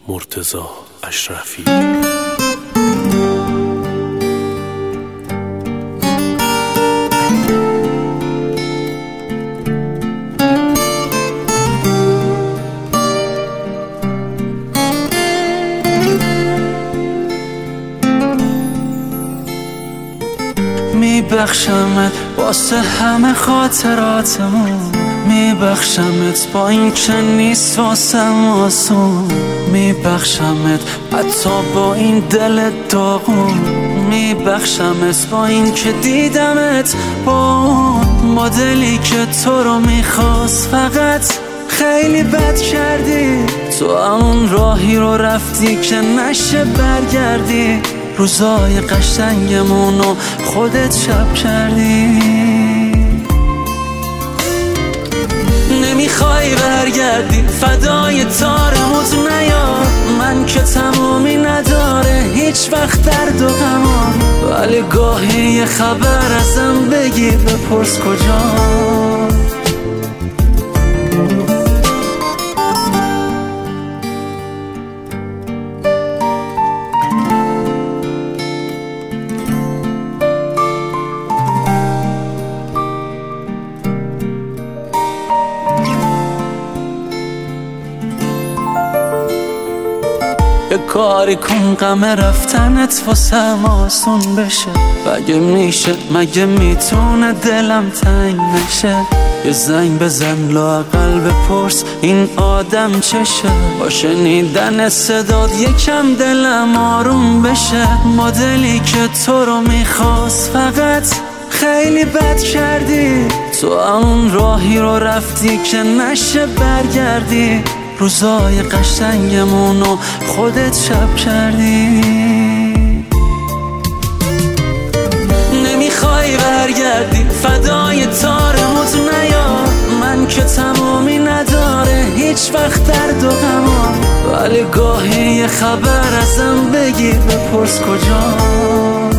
مرتضی اشرفی. میبخشمت واسه همه خاطراتمون، میبخشمت با این که نیست واسم آسون، میبخشمت حتی با این دل داغون، میبخشمت با این که دیدمت با اون مدلی که تو رو میخواست، فقط خیلی بد کردی. تو همون راهی رو رفتی که نشه برگردی، روزای قشنگمونو خودت شب کردی. نمیخوای برگردی فدای تارموت نیا، من که تمومی نداره هیچ وقت درد و غمان، ولی گاهی یه خبر ازم بگی بپرس کجا. یه کاری کن غم رفتنت واسم آسون بشه، مگه میشه مگه میتونه دلم تنگ نشه. یه زنگ بزن لااقل بپرس این آدم چشه، با شنیدن صدات یکم دلم آروم بشه. مدلی که تو رو میخواست فقط خیلی بد کردی، تو همون راهی رو رفتی که نشه برگردی، روزای قشنگمونو خودت شب کردی. نمیخوای برگردی فدای تارموت نیا، من که تمومی نداره هیچ وقت درد و غمان، ولی گاهی یه خبر ازم بگی بپرس کجا.